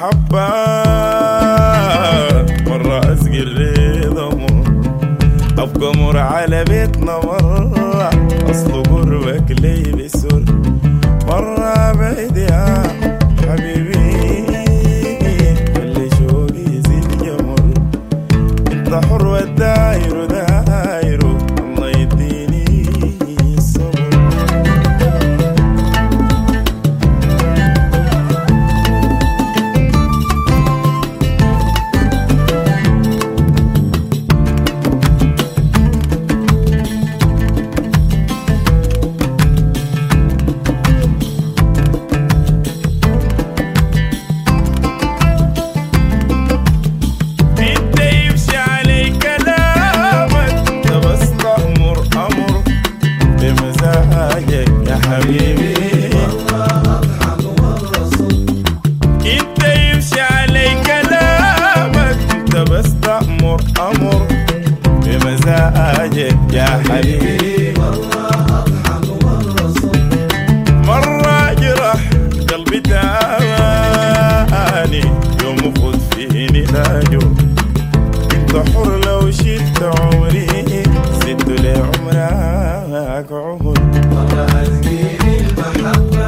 المحبة مرة أسقي الرضا مر، أبقى مر على بيتنا مرة، أصل قربك لي بسر مرة بعيد يا حبيبي، خلي شوقي يزيد يمر، انت حر والداير دايره، الله يديني الصبر. يا حبيبي والله أضحك والرسول، انت يمشي علي كلامك، انت بس تأمر أمر بمزاجك يا حبيبي. والله أضحك والرسول، مرة جرح قلبي تاني يوم خذ فيني لاجو، انت حر لو شلت عمري زدت لعمرك عمر. مرة أسقيني المحبة،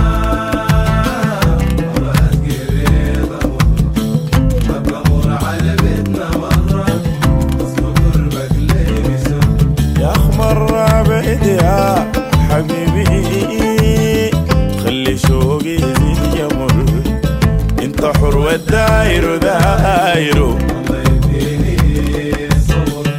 مرة أسقي الرضا مر، أبقى مر على بيتنا مرة، أصل قربك لي بسر. يا أخ مرة بعيد يا حبيبي، خلي شوقي يزيد يمر، انت حر والداير دايره، الله يديني الصبر.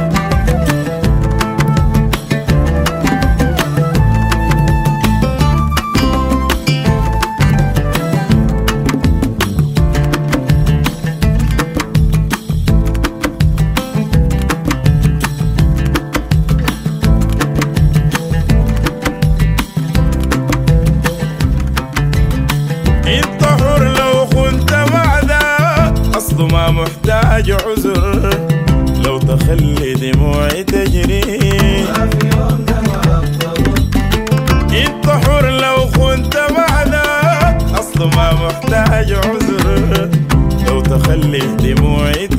انت حر لو كنت بعدك، اصله ما محتاج عذر، لو تخلي دموعي تجري ما في يوم ما أقدر، انت حر لو كنت بعدك، اصله ما محتاج عذر، لو تخلي دموعي